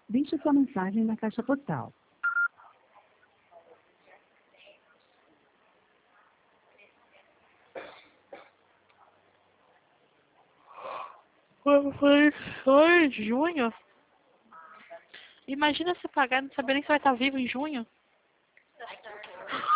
Deixe sua mensagem na caixa postal. Foi em junho? Imagina você pagar e não saber nem se vai estar vivo em junho.